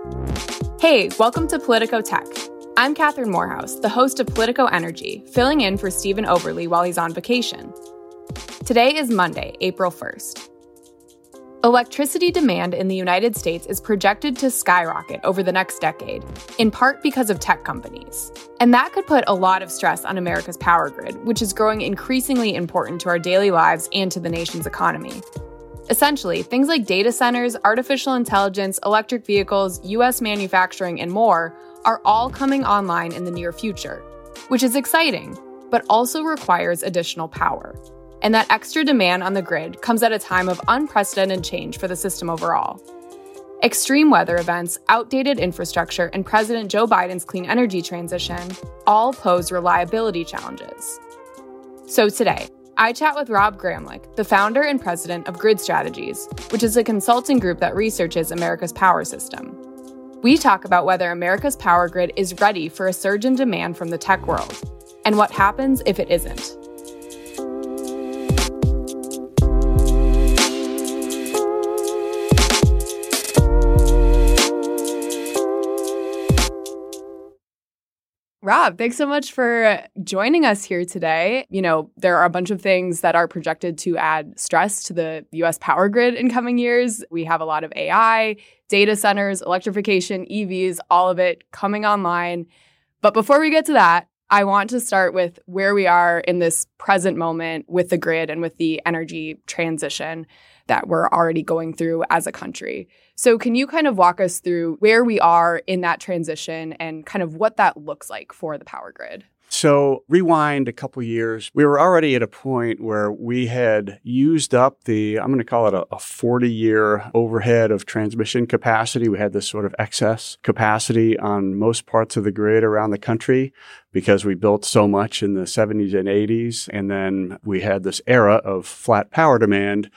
Hey, welcome to Politico Tech. I'm Catherine Morehouse, the host of Politico Energy, filling in for Stephen Oberle while he's on vacation. Today is Monday, April 1st. Electricity demand in the United States is projected to skyrocket over the next decade, in part because of tech companies. And that could put a lot of stress on America's power grid, which is growing increasingly important to our daily lives and to the nation's economy. Essentially, things like data centers, artificial intelligence, electric vehicles, U.S. manufacturing, and more are all coming online in the near future, which is exciting, but also requires additional power. And that extra demand on the grid comes at a time of unprecedented change for the system overall. Extreme weather events, outdated infrastructure, and President Joe Biden's clean energy transition all pose reliability challenges. So today, I chat with Rob Gramlich, the founder and president of Grid Strategies, which is a consulting group that researches America's power system. We talk about whether America's power grid is ready for a surge in demand from the tech world, and what happens if it isn't. Rob, thanks so much for joining us here today. You know, there are a bunch of things that are projected to add stress to the U.S. power grid in coming years. We have a lot of AI, data centers, electrification, EVs, all of it coming online. But before we get to that, I want to start with where we are in this present moment with the grid and with the energy transition that we're already going through as a country. So can you kind of walk us through where we are in that transition and kind of what that looks like for the power grid? So rewind a couple years, we were already at a point where we had used up I'm going to call it a 40-year overhead of transmission capacity. We had this sort of excess capacity on most parts of the grid around the country because we built so much in the 70s and 80s. And then we had this era of flat power demand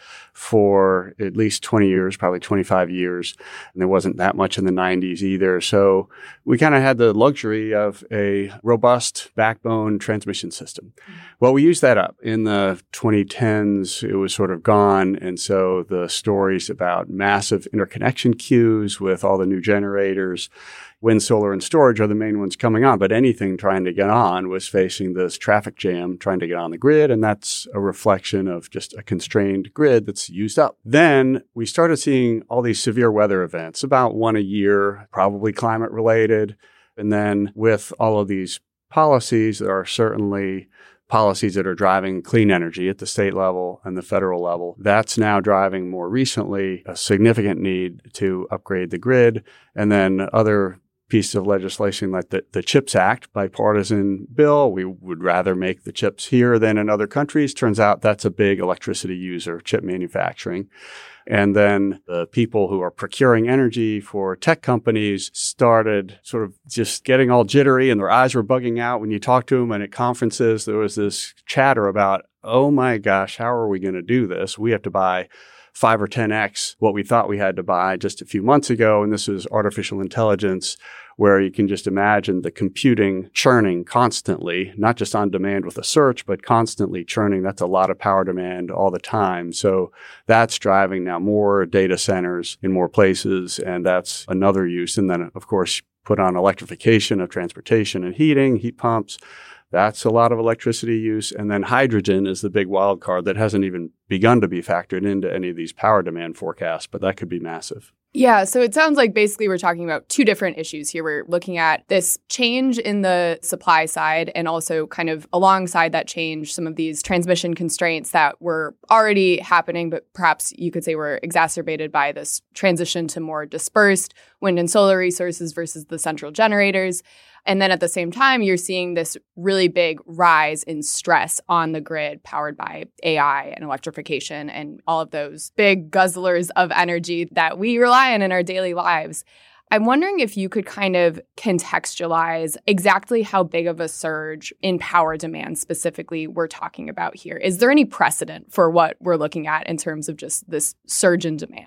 for at least 20 years, probably 25 years. And there wasn't that much in the 90s either. So we kind of had the luxury of a robust backbone transmission system. Well, we used that up. In the 2010s, it was sort of gone. And so the stories about massive interconnection queues with all the new generators, wind, solar, and storage are the main ones coming on. But anything trying to get on was facing this traffic jam trying to get on the grid. And that's a reflection of just a constrained grid that's used up. Then we started seeing all these severe weather events, about one a year, probably climate related. And then with all of these policies, there are certainly policies that are driving clean energy at the state level and the federal level. That's now driving more recently a significant need to upgrade the grid. And then other piece of legislation like the CHIPS Act, bipartisan bill. We would rather make the chips here than in other countries. Turns out that's a big electricity user, chip manufacturing. And then the people who are procuring energy for tech companies started sort of just getting all jittery and their eyes were bugging out when you talk to them. And at conferences, there was this chatter about, oh my gosh, how are we going to do this? We have to buy 5 or 10x what we thought we had to buy just a few months ago. And this is artificial intelligence, where you can just imagine the computing churning constantly, not just on demand with a search, but constantly churning. That's a lot of power demand all the time. So that's driving now more data centers in more places. And that's another use. And then, of course, put on electrification of transportation and heating, heat pumps. That's a lot of electricity use. And then hydrogen is the big wild card that hasn't even begun to be factored into any of these power demand forecasts, but that could be massive. Yeah, so it sounds like basically we're talking about two different issues here. We're looking at this change in the supply side and also kind of alongside that change, some of these transmission constraints that were already happening, but perhaps you could say were exacerbated by this transition to more dispersed wind and solar resources versus the central generators. And then at the same time, you're seeing this really big rise in stress on the grid powered by AI and electrification and all of those big guzzlers of energy that we rely on in our daily lives. I'm wondering if you could kind of contextualize exactly how big of a surge in power demand specifically we're talking about here. Is there any precedent for what we're looking at in terms of just this surge in demand?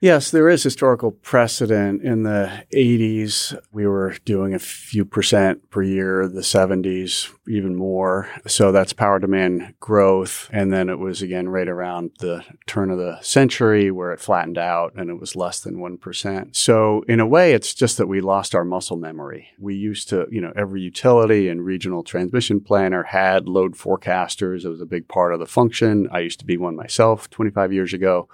Yes, there is historical precedent. In the 80s, we were doing a few percent per year, the 70s, even more. So that's power demand growth. And then it was again right around the turn of the century where it flattened out and it was less than 1%. So in a way, it's just that we lost our muscle memory. We used to, every utility and regional transmission planner had load forecasters. It was a big part of the function. I used to be one myself 25 years ago.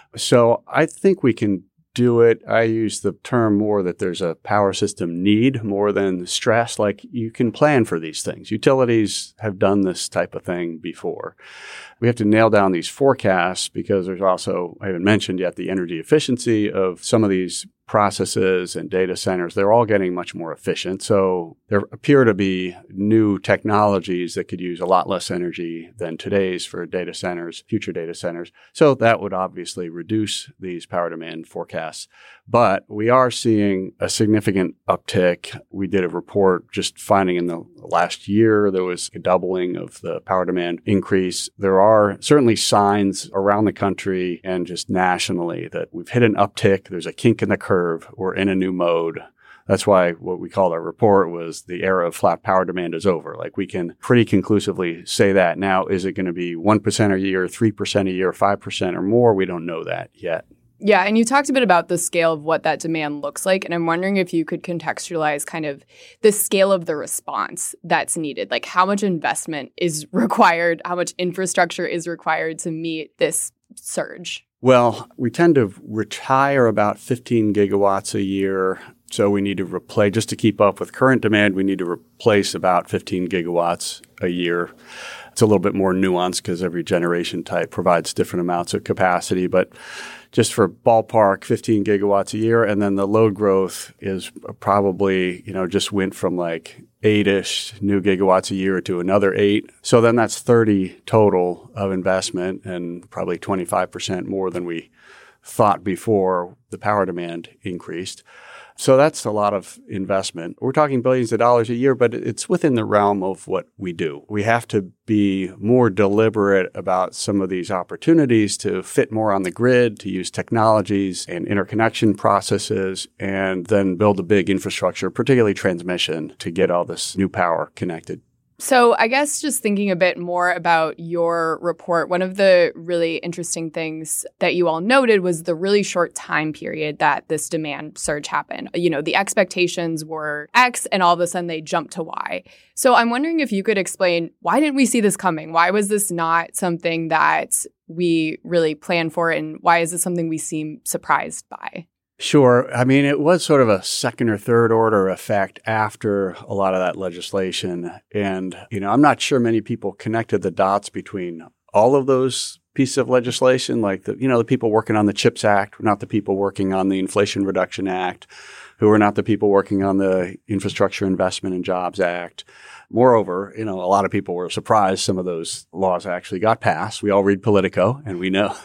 So I think we can do it. I use the term more that there's a power system need more than stress. Like you can plan for these things. Utilities have done this type of thing before. We have to nail down these forecasts because there's also, I haven't mentioned yet, the energy efficiency of some of these processes and data centers. They're all getting much more efficient. So there appear to be new technologies that could use a lot less energy than today's for data centers, future data centers. So that would obviously reduce these power demand forecasts. But we are seeing a significant uptick. We did a report just finding in the last year there was a doubling of the power demand increase. There are certainly signs around the country and just nationally that we've hit an uptick. There's a kink in the curve. We're in a new mode. That's why what we called our report was the era of flat power demand is over. Like we can pretty conclusively say that. Now, is it going to be 1% a year, 3% a year, 5% or more? We don't know that yet. Yeah, and you talked a bit about the scale of what that demand looks like, and I'm wondering if you could contextualize kind of the scale of the response that's needed. Like how much investment is required, how much infrastructure is required to meet this surge? Well, we tend to retire about 15 gigawatts a year. So we need to replace, just to keep up with current demand, we need to replace about 15 gigawatts a year. It's a little bit more nuanced because every generation type provides different amounts of capacity, but just for ballpark, 15 gigawatts a year. And then the load growth is probably, just went from like 8-ish new gigawatts a year to another 8. So then that's 30 total of investment and probably 25% more than we thought before the power demand increased. So that's a lot of investment. We're talking billions of dollars a year, but it's within the realm of what we do. We have to be more deliberate about some of these opportunities to fit more on the grid, to use technologies and interconnection processes, and then build a big infrastructure, particularly transmission, to get all this new power connected. So I guess just thinking a bit more about your report, one of the really interesting things that you all noted was the really short time period that this demand surge happened. The expectations were X and all of a sudden they jumped to Y. So I'm wondering if you could explain, why didn't we see this coming? Why was this not something that we really planned for? And why is this something we seem surprised by? Sure. I mean, it was sort of a second or third order effect after a lot of that legislation. And, I'm not sure many people connected the dots between all of those pieces of legislation, like the people working on the CHIPS Act, not the people working on the Inflation Reduction Act, who are not the people working on the Infrastructure Investment and Jobs Act. Moreover, a lot of people were surprised some of those laws actually got passed. We all read Politico, and we know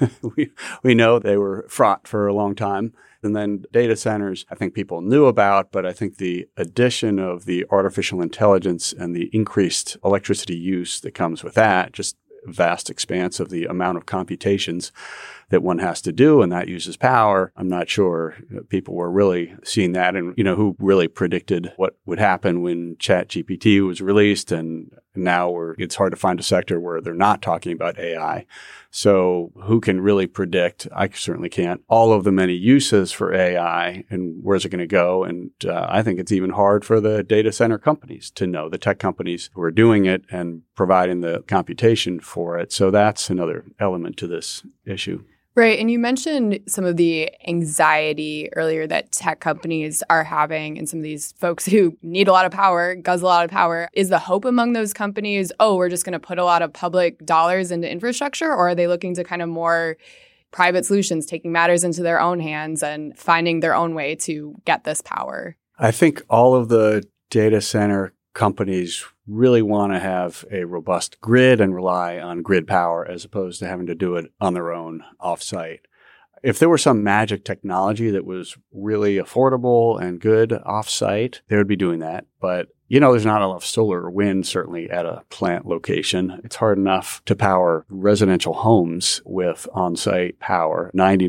we know they were fraught for a long time. And then data centers, I think people knew about, but I think the addition of the artificial intelligence and the increased electricity use that comes with that, just vast expanse of the amount of computations that one has to do, and that uses power. I'm not sure people were really seeing that, and who really predicted what would happen when ChatGPT was released, and now it's hard to find a sector where they're not talking about AI. So who can really predict? I certainly can't. All of the many uses for AI and where's it going to go? And I think it's even hard for the data center companies to know, the tech companies who are doing it and providing the computation for it. So that's another element to this issue. Right. And you mentioned some of the anxiety earlier that tech companies are having and some of these folks who need a lot of power, guzzle a lot of power. Is the hope among those companies, we're just going to put a lot of public dollars into infrastructure? Or are they looking to kind of more private solutions, taking matters into their own hands and finding their own way to get this power? I think all of the data center companies really want to have a robust grid and rely on grid power as opposed to having to do it on their own offsite. If there were some magic technology that was really affordable and good offsite, they would be doing that. But There's not enough solar or wind, certainly at a plant location. It's hard enough to power residential homes with on-site power.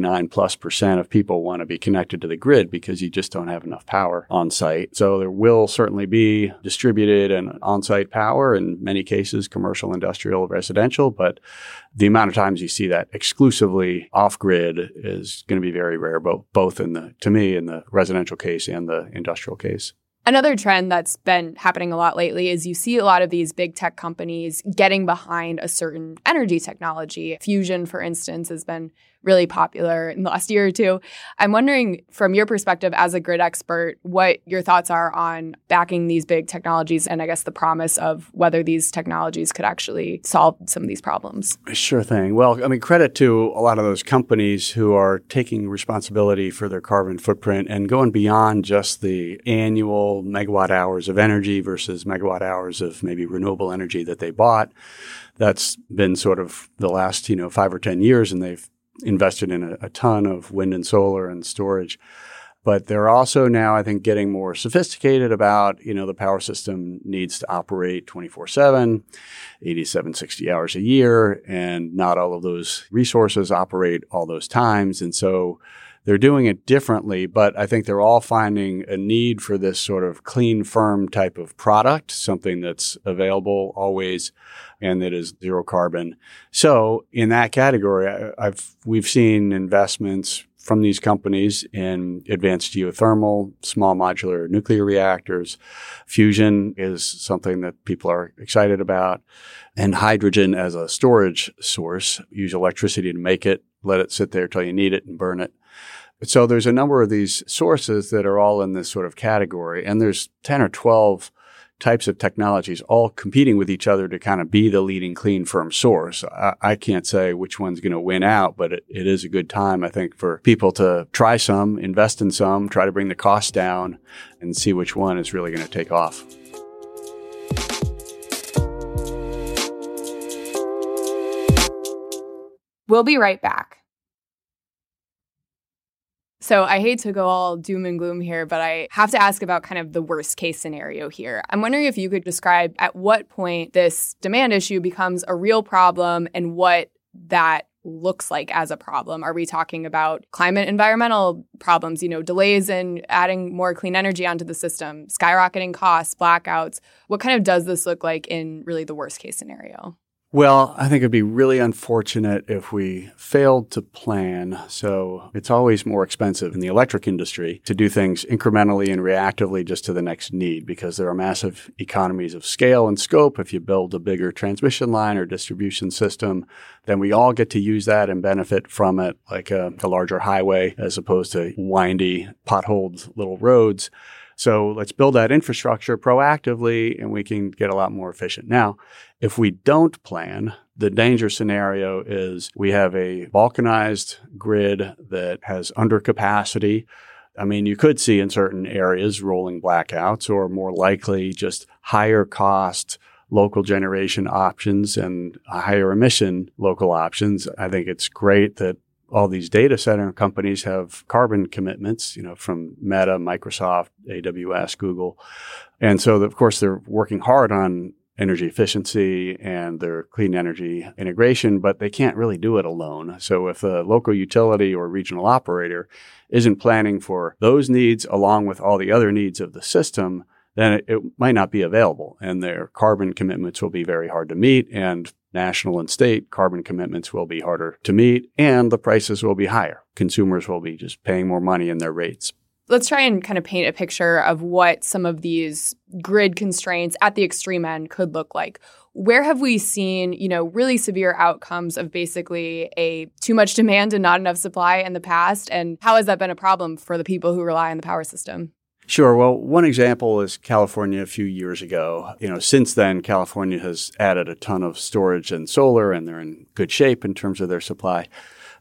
99+% of people want to be connected to the grid because you just don't have enough power on site. So there will certainly be distributed and on-site power in many cases, commercial, industrial, residential, but the amount of times you see that exclusively off-grid is going to be very rare, both in the residential case and the industrial case. Another trend that's been happening a lot lately is you see a lot of these big tech companies getting behind a certain energy technology. Fusion, for instance, has been really popular in the last year or two. I'm wondering, from your perspective as a grid expert, what your thoughts are on backing these big technologies and I guess the promise of whether these technologies could actually solve some of these problems. Sure thing. Well, credit to a lot of those companies who are taking responsibility for their carbon footprint and going beyond just the annual megawatt hours of energy versus megawatt hours of maybe renewable energy that they bought. That's been sort of the last, 5 or 10 years, and they've invested in a ton of wind and solar and storage. But they're also now, I think, getting more sophisticated about, the power system needs to operate 24/7, 87, 60 hours a year, and not all of those resources operate all those times. And so they're doing it differently, but I think they're all finding a need for this sort of clean, firm type of product, something that's available always and that is zero carbon. So in that category, we've seen investments from these companies in advanced geothermal, small modular nuclear reactors. Fusion is something that people are excited about. And hydrogen as a storage source. Use electricity to make it, let it sit there till you need it and burn it. So there's a number of these sources that are all in this sort of category. And there's 10 or 12 types of technologies all competing with each other to kind of be the leading clean, firm source. I can't say which one's going to win out, but it is a good time, I think, for people to try some, invest in some, try to bring the cost down, and see which one is really going to take off. We'll be right back. So I hate to go all doom and gloom here, but I have to ask about kind of the worst case scenario here. I'm wondering if you could describe at what point this demand issue becomes a real problem and what that looks like as a problem. Are we talking about climate environmental problems, delays in adding more clean energy onto the system, skyrocketing costs, blackouts? What kind of does this look like in really the worst case scenario? Well, I think it'd be really unfortunate if we failed to plan. So it's always more expensive in the electric industry to do things incrementally and reactively just to the next need, because there are massive economies of scale and scope. If you build a bigger transmission line or distribution system, then we all get to use that and benefit from it, like a larger highway as opposed to windy, potholed little roads. So let's build that infrastructure proactively and we can get a lot more efficient. Now, if we don't plan, the danger scenario is we have a balkanized grid that has undercapacity. You could see in certain areas rolling blackouts, or more likely just higher cost local generation options and higher emission local options. I think it's great that all these data center companies have carbon commitments, from Meta, Microsoft, AWS, Google. And so, of course, they're working hard on energy efficiency and their clean energy integration, but they can't really do it alone. So if a local utility or regional operator isn't planning for those needs along with all the other needs of the system, then it might not be available, and their carbon commitments will be very hard to meet, and national and state carbon commitments will be harder to meet, and the prices will be higher. Consumers will be just paying more money in their rates. Let's try and kind of paint a picture of what some of these grid constraints at the extreme end could look like. Where have we seen, really severe outcomes of basically a too much demand and not enough supply in the past? And how has that been a problem for the people who rely on the power system? Sure. Well, one example is California a few years ago. Since then, California has added a ton of storage and solar, and they're in good shape in terms of their supply.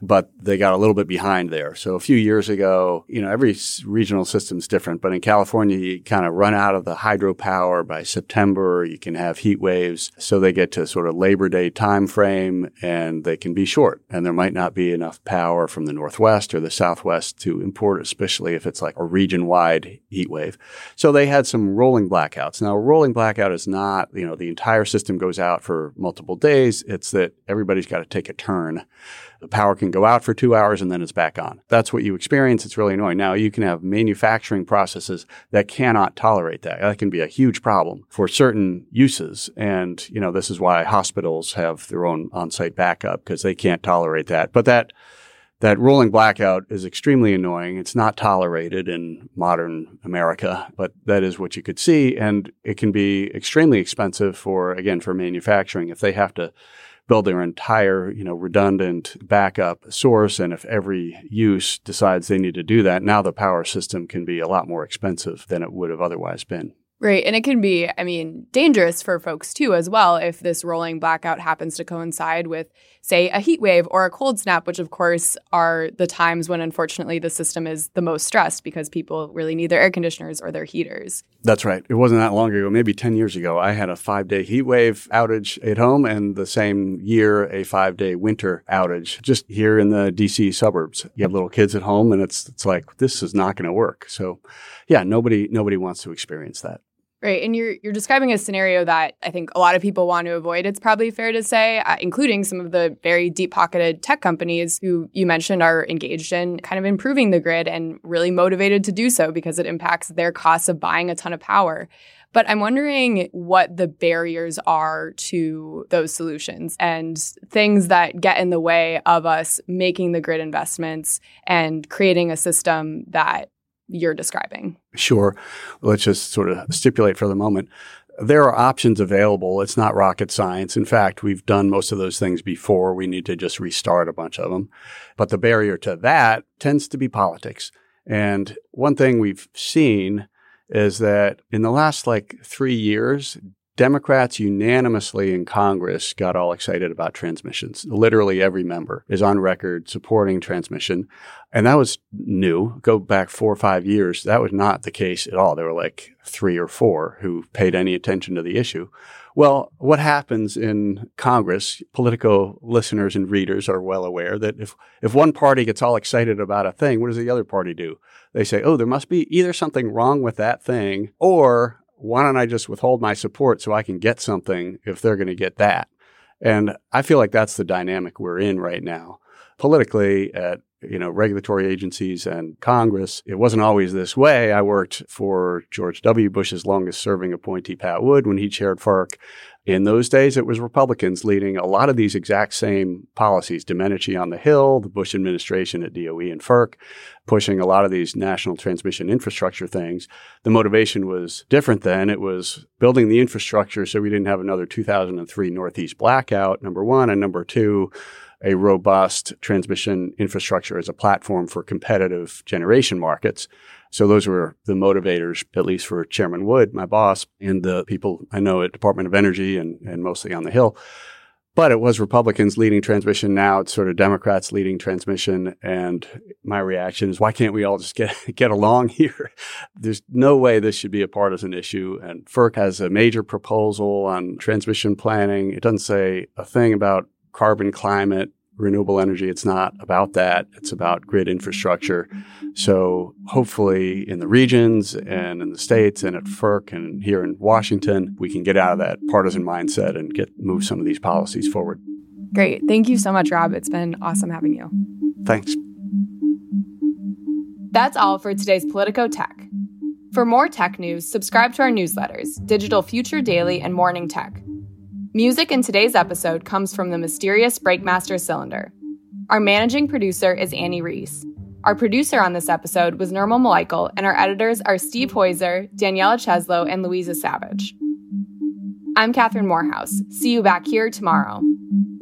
but they got a little bit behind there. So a few years ago, every regional system's different, but in California, you kind of run out of the hydropower by September. You can have heat waves. So they get to sort of Labor Day time frame and they can be short. And there might not be enough power from the Northwest or the Southwest to import, especially if it's like a region-wide heat wave. So they had some rolling blackouts. Now, a rolling blackout is not, the entire system goes out for multiple days. It's that everybody's got to take a turn. The power can go out for 2 hours and then it's back on. That's what you experience. It's really annoying. Now, you can have manufacturing processes that cannot tolerate that. That can be a huge problem for certain uses. And, this is why hospitals have their own on-site backup because they can't tolerate that. But that rolling blackout is extremely annoying. It's not tolerated in modern America, but that is what you could see. And it can be extremely expensive for manufacturing if they have to build their entire, redundant backup source. And if every use decides they need to do that, now the power system can be a lot more expensive than it would have otherwise been. Right. And it can be, dangerous for folks too as well if this rolling blackout happens to coincide with, say, a heat wave or a cold snap, which of course are the times when unfortunately the system is the most stressed because people really need their air conditioners or their heaters. That's right. It wasn't that long ago, maybe 10 years ago, I had a 5-day heat wave outage at home and the same year a 5-day winter outage just here in the DC suburbs. You have little kids at home and it's like, this is not going to work. So yeah, nobody wants to experience that. Right. And you're describing a scenario that I think a lot of people want to avoid, it's probably fair to say, including some of the very deep-pocketed tech companies who you mentioned are engaged in kind of improving the grid and really motivated to do so because it impacts their costs of buying a ton of power. But I'm wondering what the barriers are to those solutions and things that get in the way of us making the grid investments and creating a system that you're describing. Sure. Let's just sort of stipulate for the moment. There are options available. It's not rocket science. In fact, we've done most of those things before. We need to just restart a bunch of them. But the barrier to that tends to be politics. And one thing we've seen is that in the last 3 years, Democrats unanimously in Congress got all excited about transmissions. Literally every member is on record supporting transmission. And that was new. Go back 4 or 5 years. That was not the case at all. There were 3 or 4 who paid any attention to the issue. Well, what happens in Congress, Politico listeners and readers are well aware that if one party gets all excited about a thing, what does the other party do? They say, oh, there must be either something wrong with that thing or why don't I just withhold my support so I can get something if they're going to get that? And I feel like that's the dynamic we're in right now. Politically, at regulatory agencies and Congress, it wasn't always this way. I worked for George W. Bush's longest-serving appointee, Pat Wood, when he chaired FERC. In those days, it was Republicans leading a lot of these exact same policies. Domenici on the Hill, the Bush administration at DOE and FERC, pushing a lot of these national transmission infrastructure things. The motivation was different then. It was building the infrastructure so we didn't have another 2003 Northeast blackout, number one, and number two, a robust transmission infrastructure as a platform for competitive generation markets. So those were the motivators, at least for Chairman Wood, my boss, and the people I know at Department of Energy and mostly on the Hill. But it was Republicans leading transmission. Now it's sort of Democrats leading transmission. And my reaction is, why can't we all just get along here? There's no way this should be a partisan issue. And FERC has a major proposal on transmission planning. It doesn't say a thing about carbon, climate, renewable energy. It's not about that. It's about grid infrastructure. So hopefully in the regions and in the states and at FERC and here in Washington, we can get out of that partisan mindset and move some of these policies forward. Great. Thank you so much, Rob. It's been awesome having you. Thanks. That's all for today's Politico Tech. For more tech news, subscribe to our newsletters, Digital Future Daily and Morning Tech. Music in today's episode comes from the mysterious Breakmaster Cylinder. Our managing producer is Annie Reese. Our producer on this episode was Nirmal Malaikal, and our editors are Steve Heuser, Daniela Cheslow, and Louisa Savage. I'm Catherine Morehouse. See you back here tomorrow.